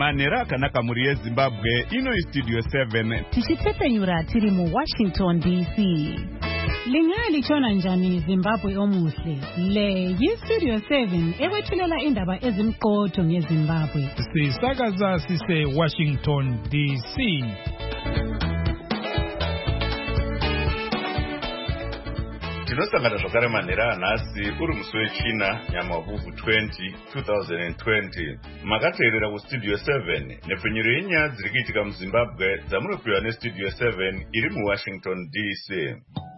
manhero akanaka muri yeZimbabwe. Ino iStudio 7 tichitepfenyura tiri muWashington DC. Lingali chona njani Zimbabwe omuhle. Le yiStudio 7 ewethulela indaba ezimqotho ngeZimbabwe. Sisakaza sise Washington DC. Tinosangana zvakare manhero anhasi uri musi wechina nyamavhuvhu 20 2020. Makateerera kuStudio 7 nepfenyuro yenyaya dziri kuitika muZimbabwe dzamunopiwa neStudio 7 iri muWashington DC.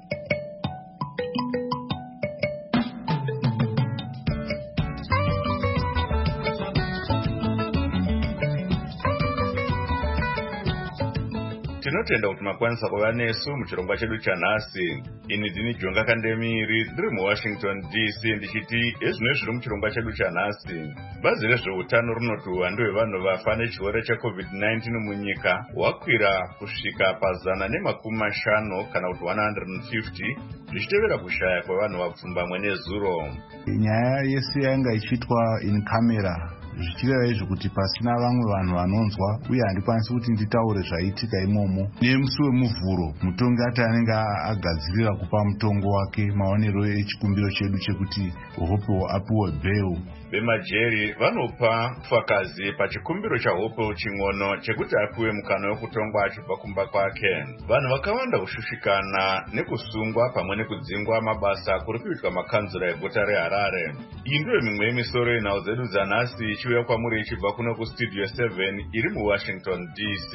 Tinotenda kuti makwanisa kuva nesu muchirongwa chedu chanhasi. Ini ndini Jonga Kandemiri ndiri muWashington DC ndichiti ezvino zviri muchirongwa chedu chanhasi. Bazi rezveutano rinoti uwandu hwevanhu vafa nechirwere cheCovid-19 munyika hwakwira kusvika pa150 kana kuti 150 zvichitevera kushaya kwevanhu vapfumbamwe nezuro. Nyaya yese yanga ichitwa in camera zvichireva izvo kuti pasina vamwe vanhu vanonzwa uye handikwanisi kuti nditaure zvaiitika imomo. Nemusi wemuvhuro mutongi ati anenge agadzirira kupa mutongo wake maonero echikumbiro chedu chekuti Hope apiwe bail. Vemajeri vanopa pfakazi pachikumbiro chaHope Ching'ono chekuti apiwe mukana wekutongwa achibva kumba kwake. Vanhu vakawanda kushushikana nekusungwa pamwe nekudzingwa mabasa kuri kuitwa makanzura eguta reHarare. Iyi ndiyo mimwe yemisoro yenhau dzedu dzanhasi ichiuya kwamuri ichibva kuno kuStudio 7 iri muWashington DC.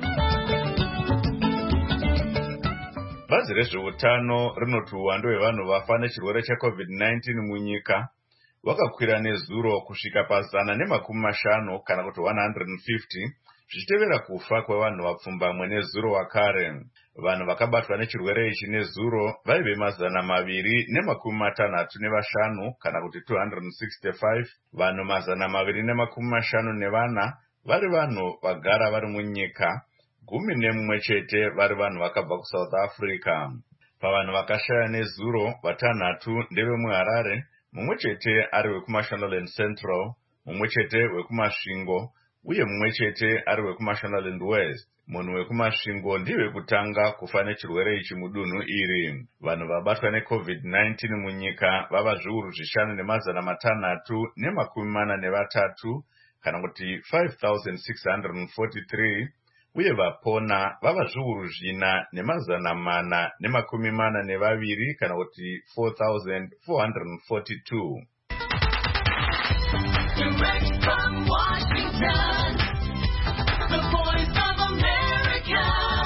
Bazi rezveutano rinoti uwandu hwevanhu vafa nechirwere cheCovid-19 munyika wakakwira nezuro kusvika pa150 kana kuti 150 zvichitevera kufa kwevanhu vapfumbamwe nezuro wakare. Vanhu vakabatwa nechirwere ichi nezuro vaive 265 kana kuti 265. Vanhu 254 vari vanhu vagara vari munyika, 11 chete vari vanhu vakabva kuSouth Africa. Pavanhu vakashaya nezuro, 6 ndevemuHarare, mumwe chete ari wekuMashonaland Central, mumwe chete wekuMasvingo, uye mumwe chete ari wekuMashonaland West. Munhu wekuMasvingo ndiye kutanga kufa nechirwere ichi mudunhu iri. Vanhu vabatwa neCovid-19 munyika vava zviuru 5,643 kana kuti 5,643, uye vapona vava zviuru 4,442 kana kuti 4,442. Direct from Washington, the voice of America,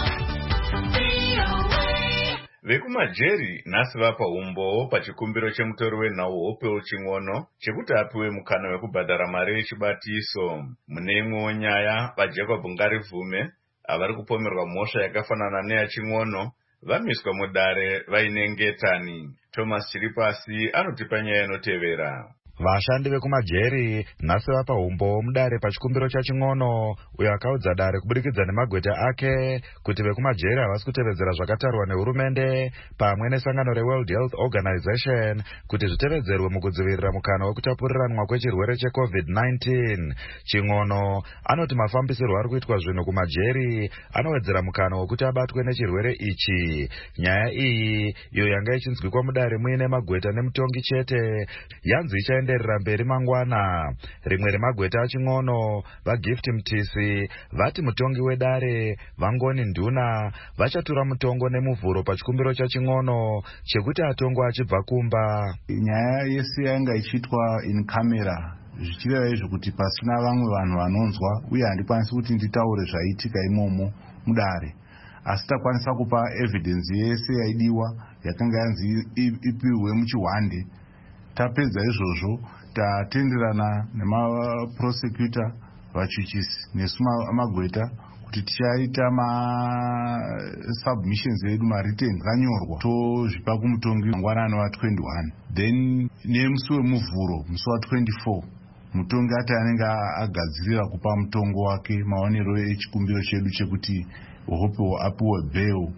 VOA. Vekumajeri nhasi vapa umbowo pachikumbiro chemutori wenhau Hope Ching'ono chekuti apiwe mukana wekubhadhara mari yechibatiso. Mune imwewo nyaya, vaJacob Ngarivume avari kupomerwa mhosva yakafanana neyaChing'ono vamiswa mudare vaine ngetani. Thomas Chiripasi anotipa nyaya inotevera. Vashandi vekumajeri nhasi vapa umbowo mudare pachikumbiro chaChing'ono uyo akaudza dare kuburikidza nemagweta ake kuti vekumajeri havasi kutevedzera zvakatarwa nehurumende pamwe nesangano reWorld Health Organization kuti zvitevedzerwe mukudzivirira mukana wekutapuriranwa kwechirwere cheCovid-19. Ching'ono anoti mafambisirwo ari kuitwa zvinhu kumajeri anowedzera mukana wekuti abatwe nechirwere ichi. Nyaya iyi iyo yanga ichinzwikwa mudare muine magweta nemutongi chete yanzi ichaenderera mberi mangwana. Rimwe remagweta aChing'ono, vaGift Mtisi, vati mutongi wedare Vangoni Nduna vachatura mutongo nemuvhuro pachikumbiro chaChing'ono chekuti atongwa achibva kumba. Nyaya yese yanga ichitwa in camera zvichireva izvo kuti pasina vamwe vanhu vanonzwa uye handikwanisi kuti nditaure zvaiitika imomo mudare, asi takwanisa kupa evidence yese yaidiwa yakanga yanzi ipiwe muchihwande. Tapedza izvozvo tatenderana nemaprosecutor, vachuchisi nesu magweta kuti tichaita submissions edu mariten kanyorwa tozvipa kumutongi mangwanani wa21. Then nemusi wemuvhuro musi wa24 mutongi ati anenge agadzirira kupa mutongo wake maonero echikumbiro chedu chekuti Hope apiwe bail.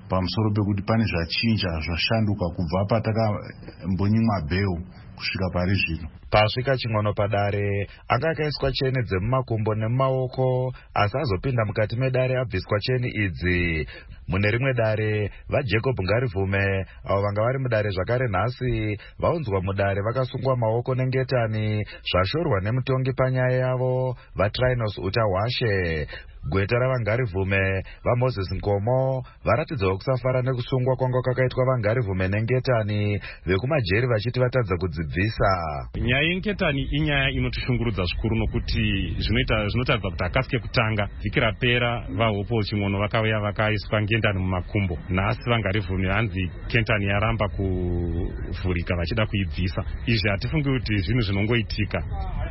pamusoro pekuti pane zvachinja zvashanduka kubva patakambonyimwa bheu kusvika pari zvino. Pasvika Chingono padare anga akaiswa cheni dzemumakumbo nemumaoko, asi azopinda mukati medare abviswa cheni idzi. Mune rimwe dare vaJacob Ngarivume avo vanga vari mudare zvakare nhasi vaunzwa mudare vakasungwa maoko nengetani zvashorwa nemutongi panyaya yavo vaTrinos Utahwashe. Gweta ravanGarivume vaMoses Nkomo varatidzawo kusafara nekusungwa kwanga kwakaitwa vaNgarivume nengetani, vekumajeri vachiti vatadza kudzibvisa. Nyaya yengetani inyaya inotishungurudza zvikuru nokuti zvinotaridza kuti akasike kutanga vhiki rapera vaHopo Chingono vakauya vakaiswa ngetani mumakumbo. Nhasi vaNgarivume hanzi ketani yaramba kuvhurika vachida kuibvisa. Izvi hatifungi kuti zvinhu zvinongoitika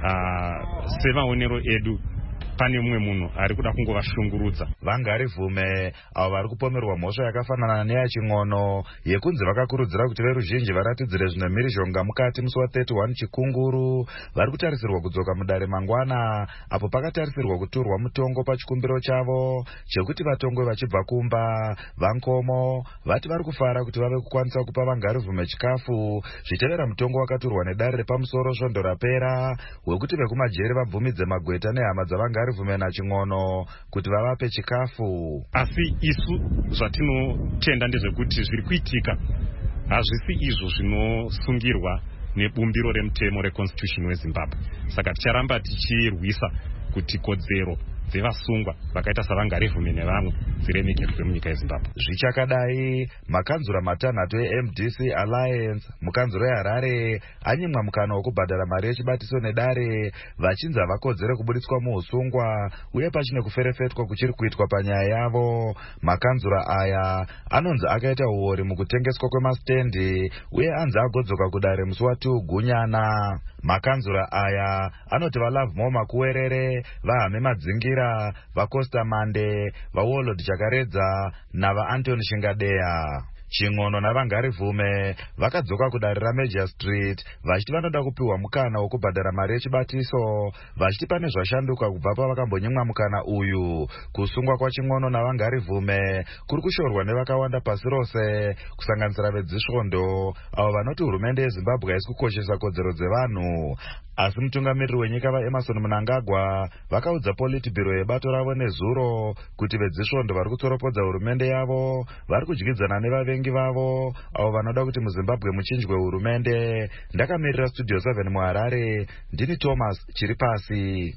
semaonero edu. Pane mumwe munhu ari kuda kungovashungurudza. VaNgarivume avo vari kupomerwa mhosva yakafanana neyaChingono yekunzi vakakurudzira kuti veruzhinji varatidzire zvine mhirizhonga mukati musi wa31 Chikunguru vari kutarisirwa kudzoka mudare mangwana, apo pakatarisirwa kuturwa mutongo pachikumbiro chavo chekuti vatongwe vachibva kumba. VaNkomo vati vari kufara kuti vave kukwanisa kupa vaNgarivume chikafu zvitevera mutongo wakaturwa nedare repamusoro svondo rapera wekuti vekumajeri vabvumidze magweta nehama dzaVaNgarivume naChingono kuti vavape chikafu. Asi isu zvatinotenda ndezvekuti zviri kuitika hazvisi izvo zvinosungirwa nebumbiro remutemo reconstitution weZimbabwe. Saka ticharamba tichirwisa kuti kodzero dzevasungwa vakaita saVaNgarivume nevamwe dziremekedzwe munyika yeZimbabwe. Zvichakadai, makanzura matanhatu eMDC Alliance mukanzuro yeHarare anyimwa mukana wokubhadhara mari yechibatiso nedare vachinzi havakodzere kubudiswa muusungwa uye pachine kuferefetwa kuchiri kuitwa panyaya yavo. Makanzura aya anonzi akaita uori mukutengeswa kwemastendi uye anzi agodzoka kudare musi wa2 Gunyana. Makanzura aya anoti vaLovemore Makuwerere, vaHame Madzingira, vaCosta Mande, vaWarlord Chakaredza navaAntony Shingadeya. Chingono naVaNgarivume vakadzoka kudare raMajor Street vachiti vanoda kupiwa mukana wokubhadhara mari yechibatiso, vachiti pane zvashanduka kubva pavakambonyimwa mukana uyu. Kusungwa kwaChingono naVaNgarivume kuri kushorwa nevakawanda pasi rose, kusanganisira vedzisvondo avo vanoti hurumende yeZimbabwe haisi kukoshesa kodzero dzevanhu. Asi mutungamiriri wenyika vaEmerson Mnangagwa vakaudza Politburo yebato ravo nezuro kuti vedzisvondo vari kutsoropodza hurumende yavo vari kudyidzana nevavengi vavo avo vanoda kuti muZimbabwe muchinjwe hurumende. Ndakamirira Studio 7 muHarare, ndini Thomas Chiripasi.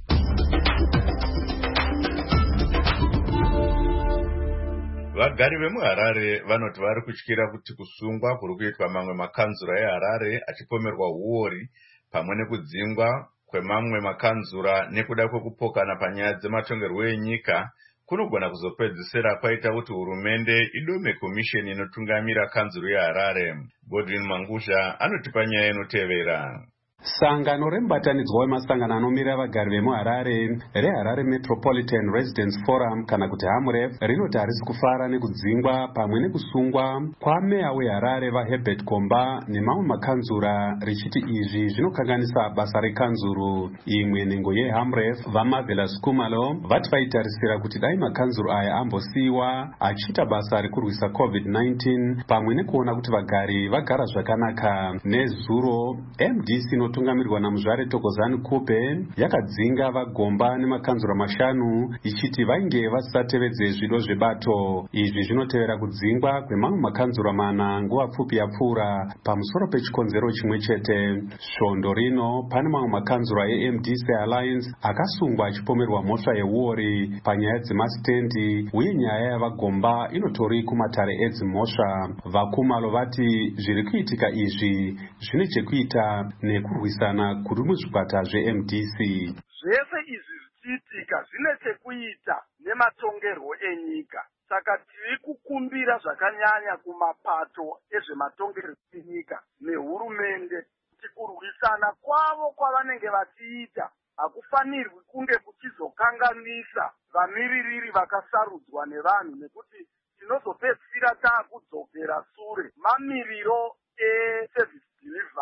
Vagari vemuHarare vanoti vari kutyira kuti kusungwa kuri kuitwa mamwe makanzura eHarare achipomerwa huori pamwe nekudzingwa kwemamwe makanzura nekuda kwekupokana panyaya dzematongerwo enyika kunogona kuzopedzisira kwaita kuti hurumende idome komisheni inotungamira kanzuro yeHarare. Godwin Mangusha anotipa nyaya inotevera. Sangano remubatanidzwa wemasangano anomira vagari vemuHarare reHarare Metropolitan Residents Forum kana kuti HAMREF rinoti harisi kufara nekudzingwa pamwe nekusungwa kwameya weHarare vaHerbert Komba nemamwe makanzura richiti izvi zvinokanganisa basa rekanzuru. Imwe nhengo yeHAMREF vaMarvelous Kumalo vati vaitarisira kuti dai makanzuru aya ambosiiwa achiita basa rekurwisa COVID-19 pamwe nekuona kuti vagari vagara zvakanaka. Nezuro MDC inotungamirwa naMuzvare Thokozani Kupe yakadzinga vaGomba nemakanzura 5 ichiti vainge vasatevedze zvido zvebato. Izvi zvinotevera kudzingwa kwemamwe makanzura 4 nguva pfupi yapfuura pamusoro pechikonzero chimwe chete. Svondo rino pane mamwe makanzura eMDC Alliance akasungwa achipomerwa mhosva yehuori panyaya dzemastendi uye nyaya yavaGomba inotori kumatare edzimhosva. VaKumalo vati zviri kuitika izvi zvine chekuita nekurwisana kuri muzvikwata zveMDC. Zvese izvi zvichiitika zvine chekuita nematongerwo enyika. Saka tiri kukumbira zvakanyanya kumapato ezvematongerwo enyika nehurumende kuti kurwisana kwavo kwavanenge vachiita hakufanirwi kunge kuchizokanganisa vamiririri vakasarudzwa nevanhu, nekuti tinozopedzisira taakudzokera sure mamiriro eservice delivery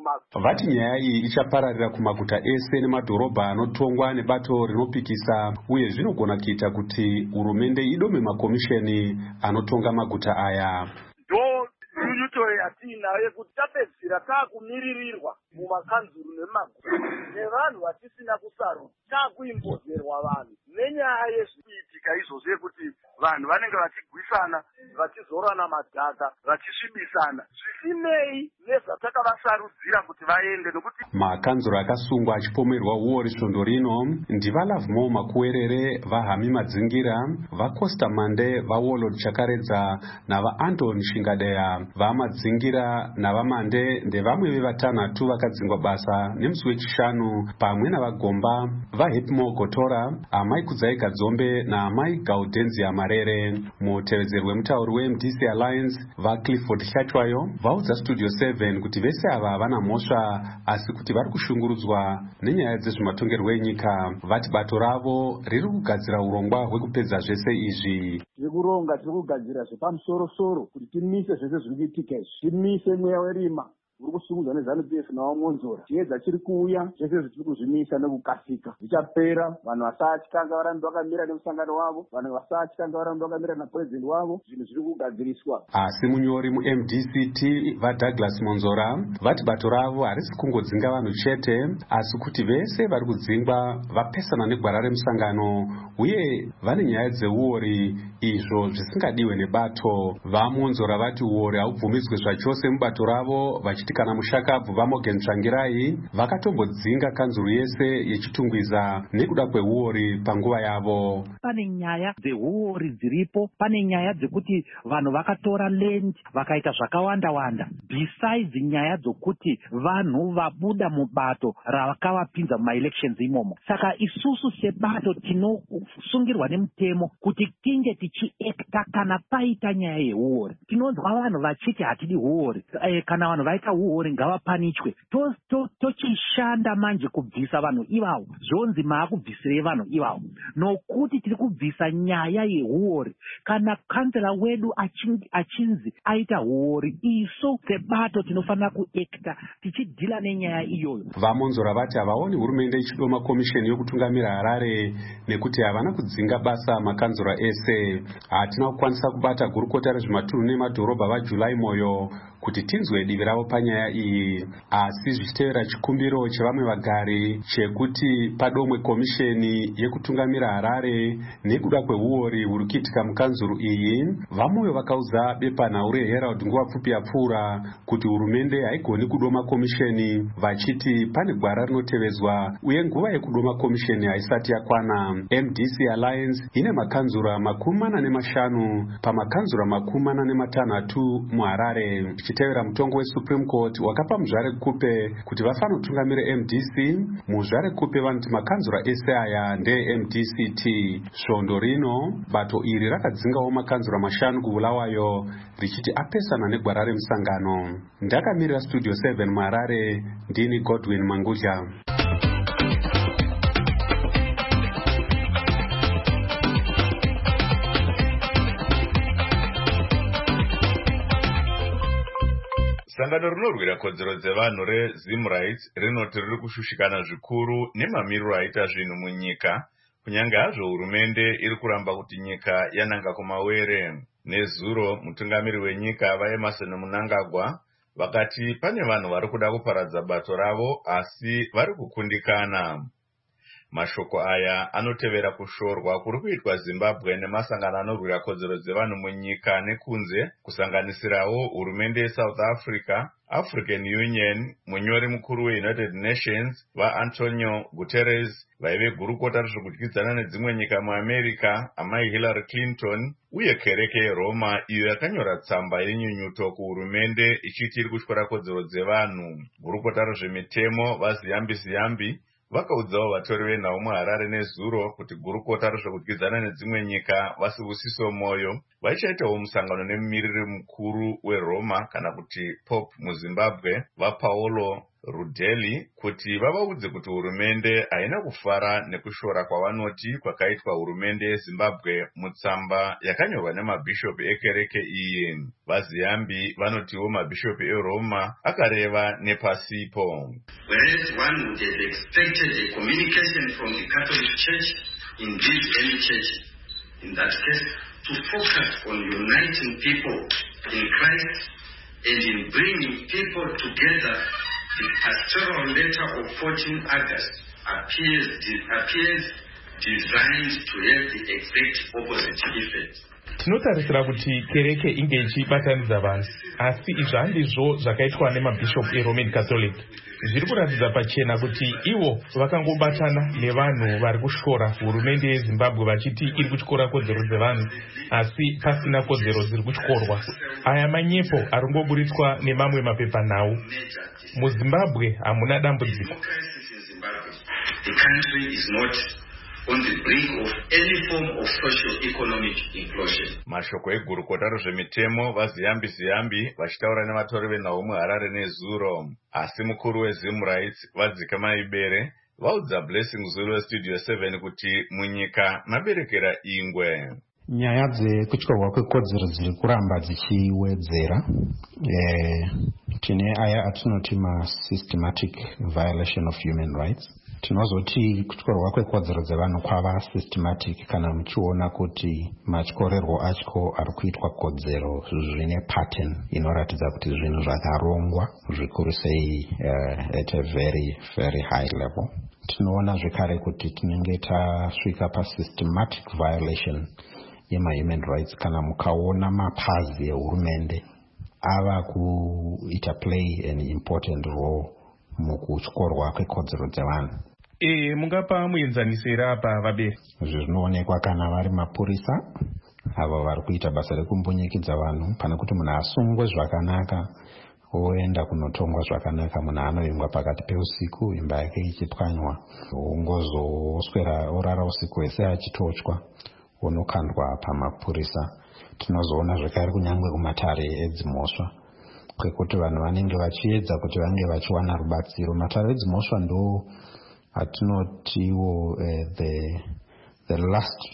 vati nyaya iyi ichapararira kumaguta ese nemadhorobha anotongwa nebato rinopikisa uye zvinogona kuita kuti hurumende idome makomisheni anotonga maguta aya. Nyunyuto yatinayo yekuti tapedzisira taakumiririrwa mumakanzuru nemaguta nevanhu vatisina kusarudza, taakuimbozerwa vanhu nenyaya yezvikuitika izvozvo yekuti vanhu vanenge vachigwisana, vachizorana madhaka, vachisvibisana zvisinei nezvatakavasarudzira kuti vaende. Nokuti makanzuro akasungwa achipomerwa uori svondo rino ndivalavmo makuwerere, vahami madzingira, vacosta mande, vawarlord chakaredza navaanton shingadeya. Vamadzingira navamande ndevamwe vevatanhatu vakadzingwa basa nemusi wechishanu pamwe navagomba vaHepmo Gotora, amai Kudzai Gadzombe naamai Gaudenzia Marere. Mutevedzeri wemutauri weMDC Alliance vaClifford Hlatwayo vaudza Studio 7 kuti vese ava havana mhosva asi kuti vari kushungurudzwa nenyaya dzezvematongerwo enyika. Vati bato ravo riri kugadzira urongwa hwekupedza zvese izvi. Tiri kuronga, tiri kugadzira zvepamusoro-soro kuti timise zvese zviri kuitika izvi, timise mweya werima uri kusungudza neZANU-PF nawamonzora. Chiedza chiri kuuya, zvese zvitiri kuzvimisa nekukasika. Zvichapera, vanhu vasatya varambe vakamira nemusangano wavo, vanhu vasatya varambe vakamira napurezidendi wavo, zvinhu zviri kugadziriswa. Asi munyori muMDCT vaDouglas Monzora vati bato ravo harisi kungodzinga vanhu chete asi kuti vese vari kudzingwa vapesana negwara remusangano uye vane nyaya dzeuori izvo zvisingadiwe nebato. VaMonzora vati uori haubvumidzwe zvachose mubato ravo, vachiti kana mushakabvu vaMorgan Tsvangirai vakatombodzinga kanzuru yese yechitungwiza nekuda kweuori panguva yavo. Pane nyaya dzeuori dziripo, pane nyaya dzekuti vanhu vakatora land vakaita zvakawanda-wanda, besides nyaya dzokuti vanhu vabuda mubato ravakavapinza mumaelections imomo. Saka isusu sebato tinosungirwa nemutemo kuti tinge tichiekta kana paita nyaya yeuori. Tinonzwa vanhu vachiti hatidi uori, kana vanhu vaita uori ngavapanichwe. Tochishanda manje kubvisa vanhu ivavo, zvonzi maakubvisirei vanhu ivavo, nokuti tiri kubvisa nyaya yeuori. Kana kansela wedu achinzi aita uori, isu sebato tinofanira kuekta tichidhila nenyaya iyoyo. VaMonzora vati havaoni hurumende ichidoma komisheni yokutungamira Harare nekuti havana kudzinga basa makanzura ese. Hatina kukwanisa kubata gurukota rezvematunhu nemadhorobha vaJulai Moyo kuti tinzwe divi ravo panyaya iyi, asi zvichitevera chikumbiro chevamwe vagari chekuti padomwe komisheni yekutungamira Harare nekuda kweuori huri kuitika mukanzuru iyi. VaMoyo vakaudza bepanhau reHerald nguva pfupi yapfuura kuti hurumende haigoni kudoma komisheni, vachiti pane gwara rinotevedzwa uye nguva yekudoma komisheni haisati yakwana. MDC Alliance ine makanzura 45 pamakanzura 46 muHarare. Ichitevera mutongo weSupreme Court wakapa muzvare Kupe kuti vafanotungamire MDC, muzvare Kupe vanoti makanzura ese aya ndeeMDCT. Svondo rino bato iri rakadzingawo makanzura 5 kuBulawayo richiti apesana negwara remusangano. Ndakamirira Studio 7 muHarare, ndini Godwin Mangudya. Sangano rinorwira kodzero dzevanhu reZim Rights rinoti riri kushushikana zvikuru nemamiriro aita zvinhu munyika, kunyange hazvo hurumende iri kuramba kuti nyika yananga kumawere. Nezuro mutungamiri wenyika vaEmmerson Mnangagwa vakati pane vanhu vari kuda kuparadza bato ravo asi vari kukundikana. Mashoko aya anotevera kushorwa kuri kuitwa Zimbabwe nemasangano anorwira kodzero dzevanhu munyika nekunze, kusanganisirawo hurumende yeSouth Africa, African Union, munyori mukuru weUnited Nations vaAntonio Guterres, vaive gurukota rezvekudyidzana nedzimwe nyika muAmerica amai Hillary Clinton, uye kereke yeRoma iyo yakanyora tsamba yenyunyuto kuhurumende ichiti iri kutyora kodzero dzevanhu. Gurukota rezvemitemo vaZiyambi vakaudzawo vatori venhau muHarare nezuro kuti gurukota rezvekudyidzana nedzimwe nyika vaSibusiso Moyo vachaitawo musangano nemumiriri mukuru weRoma kana kuti Pope muZimbabwe vaPaolo Rudeli kuti vavaudze kuti hurumende haina kufara nekushora kwavanoti kwakaitwa hurumende yeZimbabwe mutsamba yakanyorwa nemabhishopi ekereke iyi. Vaziyambi vanotiwo mabhishopi eRoma akareva nepasipo. Whereas one would have expected a communication from the Catholic Church, indeed any church in that case, to focus on uniting people in Christ and in bringing people together, the pastoral letter of 14 August appears designed to have the exact opposite effect. Tinotarisira kuti kereke inge ichibatanidza vanhu, asi izvi handizvo zvakaitwa nemabhishopu eRoman Catholic. Zviri kuratidza pachena kuti ivo vakangobatana nevanhu vari kushora hurumende yeZimbabwe vachiti iri kutyora kodzero dzevanhu, asi pasina kodzero dziri kutyorwa. Aya manyepo ari kungoburitswa nemamwe mapepanhau. MuZimbabwe hamuna dambudziko. The country is not on the brink of any form of socio-economic implosion. Mashoko egurukota rezvemitemo vaziyambi vachitaura nevatori venhau muHarare neZuro. Asi mukuru weZim Rights Vadzikama Ibere vaudza Blessing Zulu Studio 7 kuti munyika maberekera ingwe. Nyaya dzekutyorwa kwekodzero dziri kuramba dzichiwedzera. Tine aya atinoti systematic violation of human rights. Tinozoti kutyorwa kwekodzero dzevanhu kwava systematic kana muchiona kuti matyorerwo acho ari kuitwa kodzero zvine pattern inoratidza kuti zvinhu zvakarongwa zvikuru sei at a very very high level. Tinoona zvekare kuti tinenge tasvika systematic violation yema-human rights kana mukaona mapazi ehurumende ava kuita play an important role mukutyorwa kwekodzero dzevanhu. Mungapa muenzanisira apa vaberi? Zvinoonekwa kana vari mapurisa avo vari kuita basa rekumbonyekidza vanhu, pana kuti munhu asungwe zvakanaka oenda kunotongwa zvakanaka, munhu anovingwa pakati peusiku imba yake ichipwanywa, ongozoswera orara usiku hwese achitochwa, unokandwa pamapurisa. Tinozoona zvekare kunyangwe kumatare edzimhosva kwekuti vanhu vanenge vachiedza kuti vange vachiwana rubatsiro. Matare edzimhosva ndo atinotiwo the last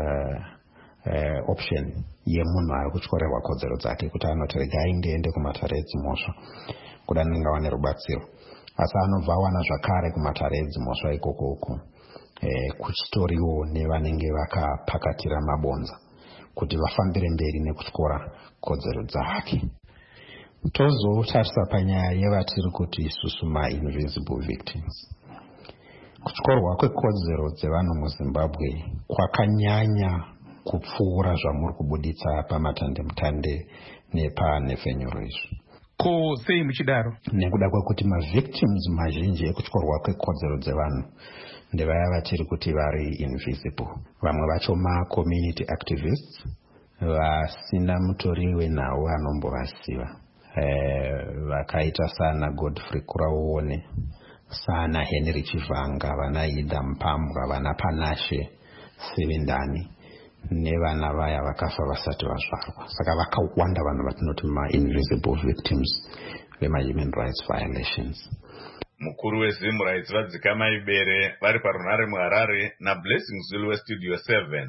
option yemunhu ari kutyorerwa kodzero dzake, kuti anoti regai ndiende kumatare edzimhosva kuti anenge awane rubatsiro, asi anobva awana zvakare kumatare edzimhosva ikoko kuchitoriwo nevanenge vakapakatira mabonza kuti vafambire mberi nekutyora kodzero dzake. Tozotarisa panyaya yevatiri kuti isusu ma-invisible victims. Kutyorwa kwekodzero dzevanhu muZimbabwe kwakanyanya kupfuura zvamuri kubuditsa pamatandemutande nepanhefenyuro izvi. Ko sei muchidaro? Nekuda kwekuti ma-victims mazhinji ekutyorwa kwekodzero dzevanhu ndevaya vatiri kuti vari invisible. Vamwe vacho ma-community activists vasina mutori wenhau anombovasiva, vakaita sana Godfrey Kuraone, sana Henry Chivanga, vana Ida Mpambwa, vana Panashe Sevendani nevana vaya vakafa vasati vazvarwa. Saka vakawanda vanhu vatinoti ma-invisible victims vema-human rights violations. Mukuru weZim Rights Vadzikama Ibere vari parunhare muHarare naBlessing Zulu weStudio 7.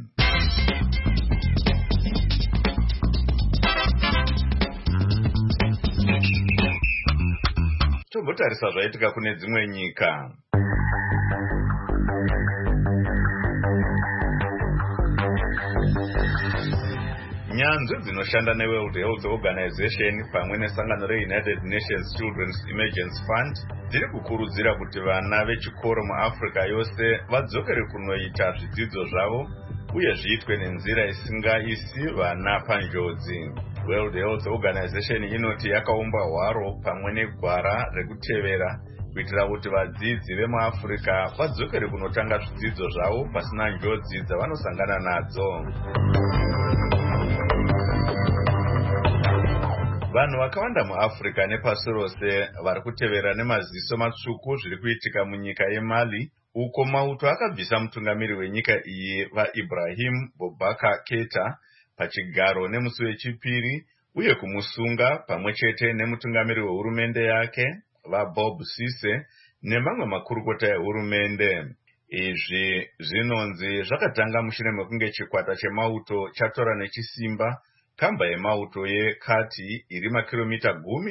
Tombotarisa zvaitika kune dzimwe nyika. Nyanzvi dzinoshanda neWorld Health Organization pamwe nesangano reUnited Nations Children's Emergency Fund dziri kukurudzira kuti vana vechikoro muAfrica yose vadzokere kunoita zvidzidzo zvavo uye zviitwe nenzira isingaisi vana panjodzi. World Health Organization inoti yakaumba hwaro pamwe negwara rekutevera kuitira kuti vadzidzi vemuAfrica vadzokere kunotanga zvidzidzo zvavo pasina njodzi dzavanosangana nadzo. Vanhu vakawanda muAfrica nepasi rose vari kutevera nemaziso matsvuku zviri kuitika munyika yeMali, uko mauto akabvisa mutungamiri wenyika iyi vaIbrahim Boubacar Keita pachigaro nemusi wechipiri uye kumusunga pamwe chete nemutungamiri wehurumende yake vaBob Sise nemamwe makurukota ehurumende. Izvi zvinonzi zvakatanga mushure mekunge chikwata chemauto chatora nechisimba kamba yemauto yeKati iri makiromita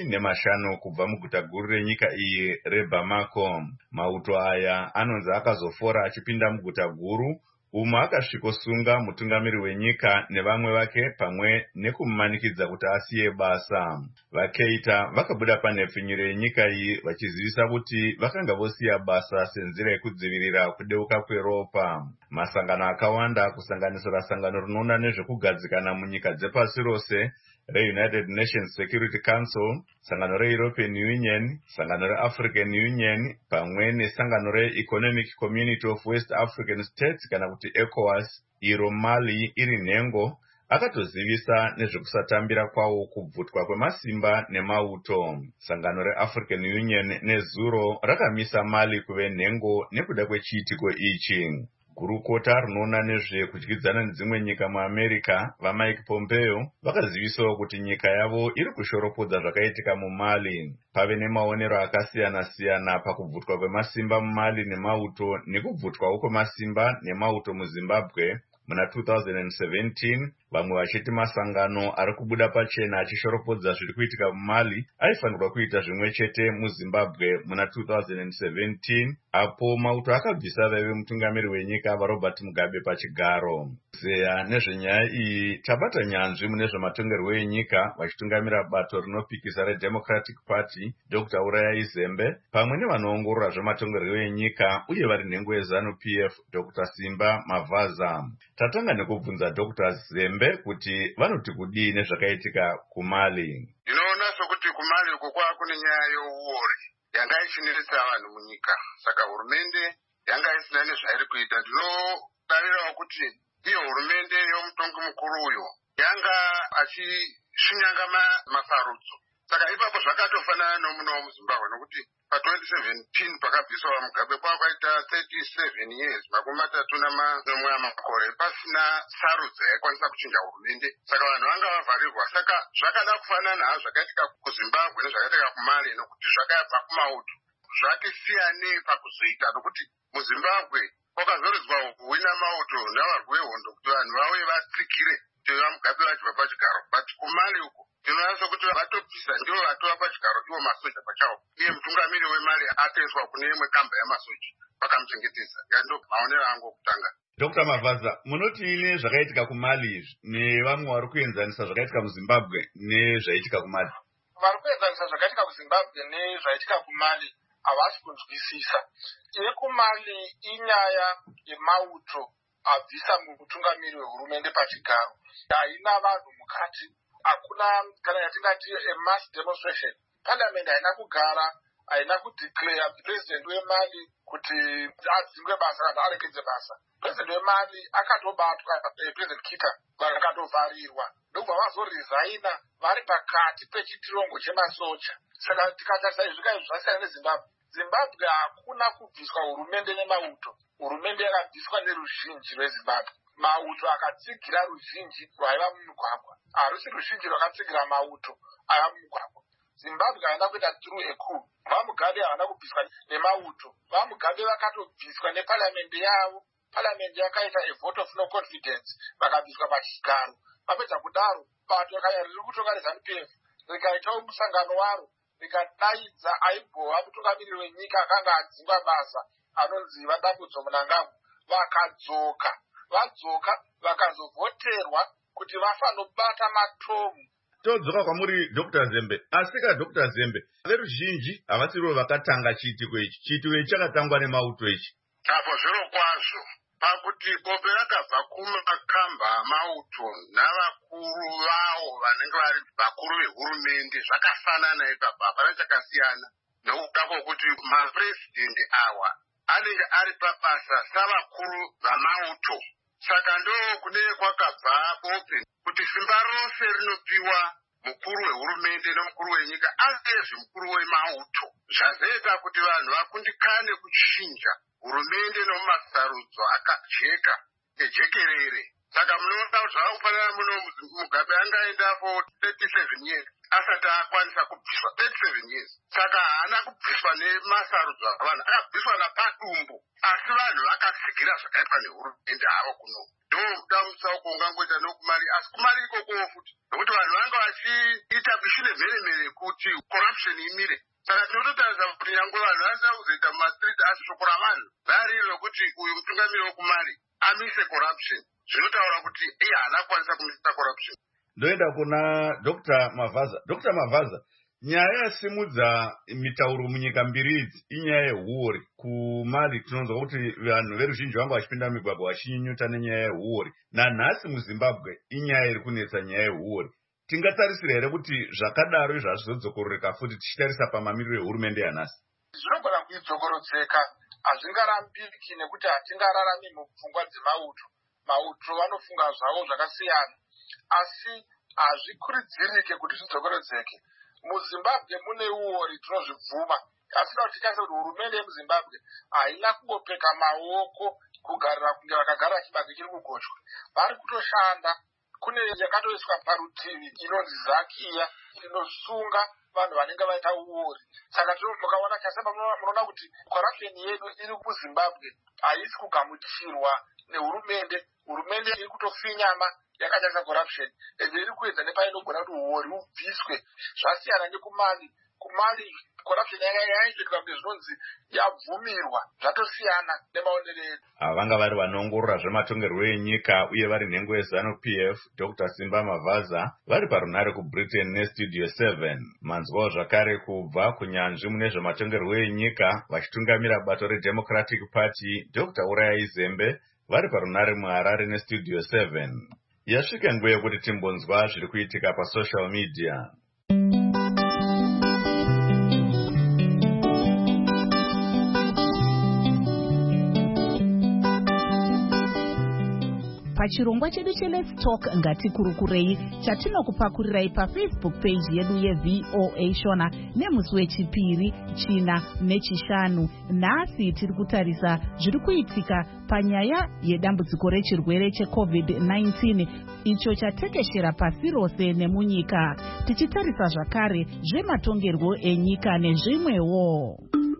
15 kubva muguta guru renyika iyi reBamako. Mauto aya anonzi akazofora achipinda muguta guru umo akasvikosunga mutungamiri wenyika nevamwe vake pamwe nekumumanikidza kuti asiye basa. VaKeita vakabuda panhepfinyuro yenyika iyi vachizivisa kuti vakanga vosiya basa senzira yekudzivirira kudeuka kweropa. Masangano akawanda kusanganisira sangano rinoona nezvekugadzikana munyika dzepasi rose reUnited Nations Security Council, sangano reEuropean Union, sangano reAfrican Union pamwe nesangano reEconomic Community of West African States kana kuti ECOWAS, iro Mali iri nhengo, akatozivisa nezvekusatambira kwawo kubvutwa kwemasimba nemauto. Sangano reAfrican Union nezuro rakamisa Mali kuve nhengo nekuda kwechiitiko ichi. Gurukota rinoona nezvekudyidzana nedzimwe nyika muAmerica vaMike Pompeo vakazivisawo kuti nyika yavo iri kushoropodza zvakaitika muMali. Pave nemaonero akasiyana-siyana pakubvutwa kwemasimba muMali nemauto nekubvutwawo kwemasimba nemauto muZimbabwe muna 2017, vamwe vachiti masangano ari kubuda pachena achishoropodza zviri kuitika muMali aifanirwa kuita zvimwe chete muZimbabwe muna 2017, apo mauto akabvisa vaive mutungamiri wenyika vaRobert Mugabe pachigaro. Zeya nezvenyaya iyi tabata nyanzvi mune zvematongerwo enyika vachitungamira bato rinopikisa reDemocratic Party Dr. Urayai Zembe pamwe nevanoongorora zvematongerwo enyika uye vari nhengo yeZANU-PF Dr. Simba Mavaza. Tatanga nekubvunza Dr. Zembe kuti vanoti kudii nezvakaitika kuMali. Ndinoona sokuti kuMali uko kune nyaya youori yanga ichinetsa vanhu munyika, saka hurumende yanga isina nezvairi kuita. Ndinodarirawo kuti iyo hurumende yomutongi mukuru uyo yanga achishinyanga masarudzo, saka ipapo zvakatofanana nomuno muZimbabwe nokuti pa2017 pakabviswa Mugabe kwakaita 37 years, makumi matatu nemakore pasina sarudzo yaikwanisa kuchinja hurumende, saka vanhu vanga vavharirwa. Saka zvakada kufanana zvakaitika kuZimbabwe nezvakaitika kuMali nokuti zvakabva kumauto. Zvati siyanei pakuzoita nokuti muZimbabwe kwakazoridzwa hwina mauto navarwi vehondo kuti vanhu vauye vatsikire kuti vaMugabe vachibva pachigaro, but kuMali uko tinoona sokuti vatobvisa ndivo vatova pachigaro ivo masoja pachavo, uye mutungamiri weMali atoiswa kune imwe kamba yamasoja vakamuchengetedza. Ndo maonero angu okutanga. Dr. Mavaza, munoti ine zvakaitika kuMali izvi nevamwe vari kuenzanisa zvakaitika muZimbabwe nezvaitika kuMali? Vari kuenzanisa zvakaitika kuZimbabwe nezvaitika kuMali havasi kunzwisisa. YekuMali inyaya yemauto abvisa mutungamiri wehurumende pachigaro, haina vanhu mukati, hakuna kana yatingati mass demonstration. Parliament haina kugara, haina kudeclare president weMali kuti adzingwe basa kana arekedze basa. President weMali akatobatwa, President Kita vakatovharirwa ndobva vazoresigna vari pakati pechitirongo chemasoja. Saka tikatarisa izvi zvasiyana neZimbabwe. Zimbabwe hakuna kubviswa hurumende nemauto, hurumende yakabviswa neruzhinji rweZimbabwe. Mauto akatsigira ruzhinji rwaiva mumugwagwa, harusi ruzhinji rwakatsigira mauto aiva mumugwagwa. Zimbabwe haina kuita through a coup. VaMugabe havana kubviswa nemauto, VaMugabe vakatobviswa neparliament yavo. Parliament yakaita a vote of no confidence, vakabviswa pachigaro. Vapedza kudaro bato riri kutonga reZANU-PF rikaitawo musangano waro rikadaidza aibhova mutungamiriri wenyika akanga adzingwa basa anonzi Vadambudzo Munangagwa. Vadzoka vakazovhoterwa kuti vafanobata matomu. Todzoka kwamuri Dr. Zembe. Asika Dr. Zembe, veruzhinji havasirivo vakatanga chiitiko ichi. Chiitiko ichi chakatangwa nemauto ichi. Apo zviro kwazvo pakuti bope rakabva kumakamba amauto navakuru vavo vanenge vari vakuru vehurumende zvakafanana ipapo, hapana chakasiyana, nokuda kwokuti mapurezidendi awa anenge ari pabasa savakuru vamauto. Saka ndo kune kwakabva bope kuti simba rose rinopiwa mukuru wehurumende nomukuru wenyika asezve mukuru wemauto, zvazoita kuti vanhu vakundikane kuchinja hurumende nomumasarudzo akajeka ejekerere. saka munoona kuti zvavakufanira muno Mugabe angaenda for 37 years asati akwanisa kubviswa 37 years. Saka haana kubviswa nemasarudzo avanhu, akabviswa napadumbu, asi vanhu vakasigira zvakaitwa nehurumende avo kuno. Ndoda mutsauko ungangoita nokumali, asi kumali ikokowo futi, nokuti vanhu vanga vachiita bishine mheremhere kuti corruption imire. Saka tinototaridza kuti nyangwe vanhu vasina kuzoita mumastreet, asi shoko ravanhu rariri rokuti uyu mutungamiri wokumali amise corruption, zvinotaura kuti iye haana kukwanisa kumisa corruption. Ndoenda kuna Dr. Mavaza. Dr. Mavaza, nyaya yasimudza mitauro munyika mbiri idzi inyaya yehuori. Kumali tinonzwa kuti vanhu veruzhinji vanga vachipinda migwagwa vachinyunyuta nenyaya yehuori. Nanhasi muZimbabwe inyaya iri kunetsa nyaya yehuori. Tingatarisira here kuti zvakadaro izvo hazvizodzokororeka futi tichitarisa pamamiriro ehurumende yanhasi? Zvinogona kuidzokorodzeka, hazvingarambiki nekuti hatingararami mupfungwa dzemauto. Mauto vanofunga zvavo zvakasiyana, asi hazvikurudzirike kuti zvidzokorodzeke. MuZimbabwe mune uori, tinozvibvuma, asi kuti titarisa kuti hurumende yemuZimbabwe haina kungopfeka maoko kugarira kunge vakagara chibage chiri kugochwa. Vari kutoshanda. Kune yakatoiswa parutivi inonzi Zakia inosunga vanhu vanenge vaita uori. Saka mukaona chasema munoona kuti corruption yedu iri kuZimbabwe haisi kugamuchirwa nehurumende. Hurumende iri kutofinyama yakatarisa corruption, ende iri kuedza nepainogona kuti uori ubviswe. Zvasiyana nekumali. Kumali corruption yaiitika kunge zvinonzi yabvumirwa, zvatosiyana nemaonero edu. Vanga vari vanoongorora zvematongerwo enyika uye vari nhengo yeZANU-PF, Dr. Simba Mavaza, vari parunare kuBritain neStudio 7. Manzwawo zvakare kubva kunyanzvi mune zvematongerwo enyika vachitungamira bato reDemocratic Party, Dr. Uraya Izembe, vari parunare muHarare neStudio 7. Yasvika nguva yekuti timbonzwa zviri kuitika pasocial media. Pachirongwa chedu cheLet's Talk ngatikurukurei chatinokupakurirai paFacebook page yedu yeVOA Shona nemusi wechipiri, china nechishanu. Nhasi tiri kutarisa zviri kuitika panyaya yedambudziko rechirwere cheCovid-19 icho chatekeshera pasi rose nemunyika, tichitarisa zvakare zvematongerwo enyika nezvimwewo.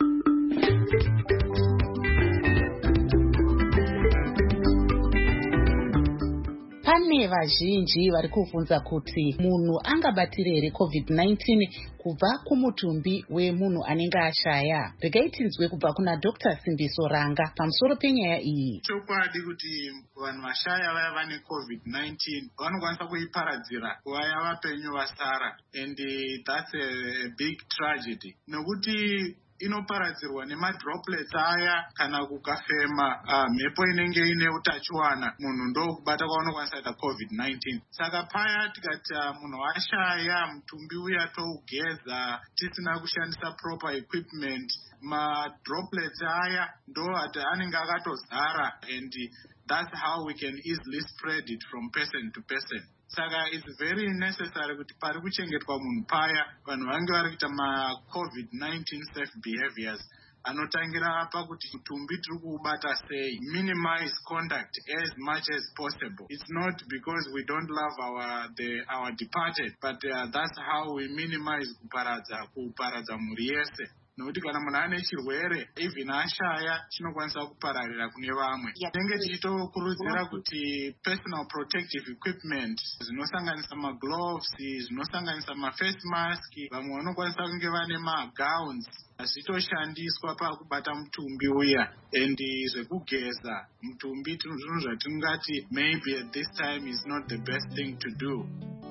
Pane vazhinji vari kubvunza kuti munhu angabatira here COVID-19 kubva kumutumbi wemunhu anenge ashaya. Regai tinzwe kubva kuna Dr. Simbiso Ranga pamusoro penyaya iyi. Chokwadi kuti vanhu vashaya vaya vane COVID-19 vanokwanisa kuiparadzira kuvaya vapenyu vasara, and that's a big tragedy. Nokuti inoparadzirwa nemadroplets aya kana kukafema mhepo inenge ine utachiwana, munhu ndokubata kwaunokwanisa kuita COVID-19. Saka paya tikati munhu washaya mutumbi uya tougeza tisina kushandisa proper equipment, madroplets aya ndo ati anenge akatozara, and that's how we can easily spread it from person to person. Saka it's very necessary kuti pari kuchengetwa munhu paya vanhu vange vari kuita ma-COVID-19 safe behaviors anotangira pakuti mutumbi tiri kuubata sei, minimize contact as much as possible. It's not because we don't love our departed, but that's how we minimize kuparadza mhuri yese. Nokuti kana munhu ane chirwere even ashaya chinokwanisa kupararira kune vamwe. Tinenge tichitokurudzira kuti personal protective equipment zvinosanganisa magloves, zvinosanganisa maface mask, vamwe vanokwanisa kunge vane magowns zvitoshandiswa pakubata mutumbi uya, and zvekugeza mutumbi zvinhu zvatingati maybe at this time is not the best thing to do.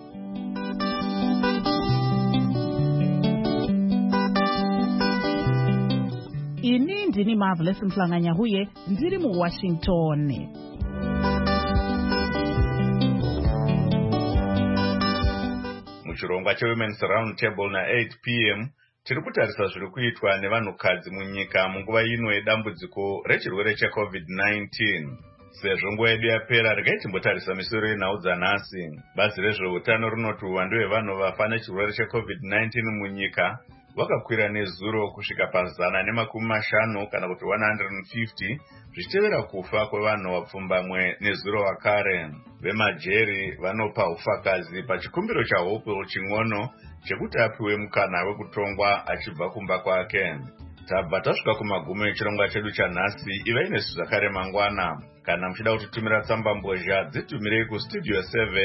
Ini ndini Marvelous Mhlanganyahuye, ndiri muWashington. Muchirongwa cheWomen's Round Table na8 p.m. tiri kutarisa zviri kuitwa nevanhukadzi munyika munguva ino yedambudziko rechirwere cheCovid-19. Sezvo nguva yedu yapera, regai timbotarisa misoro yenhau dzanhasi. Bazi rezveutano rinoti uwandu hwevanhu vafa nechirwere cheCovid-19 munyika wakakwira nezuro kusvika pa150 kana kuti 150 zvichitevera kufa kwevanhu vapfumbamwe nezuro vakare. Vemajeri vanopa ufakazi pachikumbiro chaHope Ching'ono chekuti apiwe mukana wekutongwa achibva kumba kwake. Tabva tasvika kumagumo echirongwa chedu chanhasi. Ivai nesu zvakare mangwana. Kana muchida kutitumira tsamba mbozha dzitumirei kustudio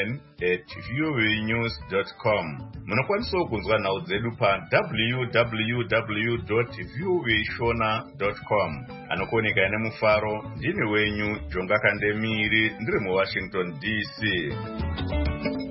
7@voanews.com. Munokwanisawo kunzwa nhau dzedu pa www.voashona.com. Anokuoneka nemufaro ndini wenyu Jonga Kandemiri ndiri muWashington DC.